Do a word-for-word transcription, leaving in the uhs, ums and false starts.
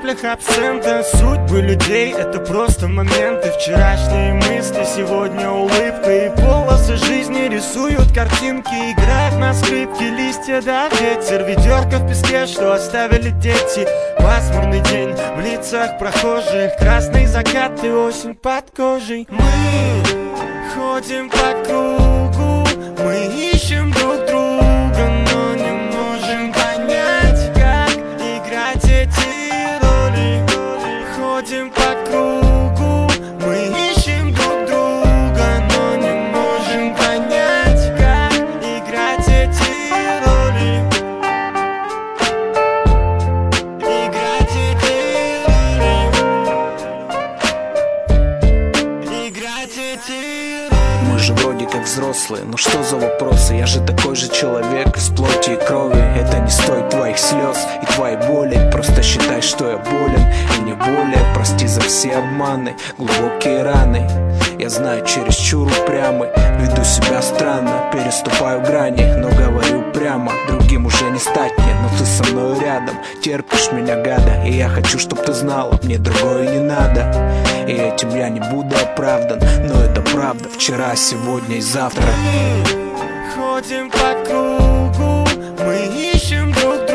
каплях абсента. Судьбы людей — это просто моменты. Вчерашние мысли, сегодня улыбка. И полосы жизни рисуют картинки. Играют на скрипке листья да ветер. Ведерко в песке, что оставили дети. Пасмурный день в лицах прохожих. Красный закат и осень под кожей. Мы ходим по кругу, мы ищем друг друга, но не можем понять, как играть эти роли. Ходим по кругу, мы ищем друг друга, но не можем понять, как играть эти роли. Играть эти роли. Играть эти роли. Мы же вроде как взрослые, ну что за вопросы? Я же такой же человек из плоти и крови. Это не стоит твоих слез и твоей боли. Просто считай, что я болен и не более. Прости за все обманы, глубокие раны. Я знаю, чересчур упрямый, веду себя странно, переступаю грани, но говорю прямо. Другим уже не стать мне, но ты со мной рядом. Терпишь меня, гада, и я хочу, чтоб ты знала, мне другое не надо. И этим я не буду оправдан, но это правда. Вчера, сегодня и завтра. Мы ходим по кругу, мы ищем друг друга.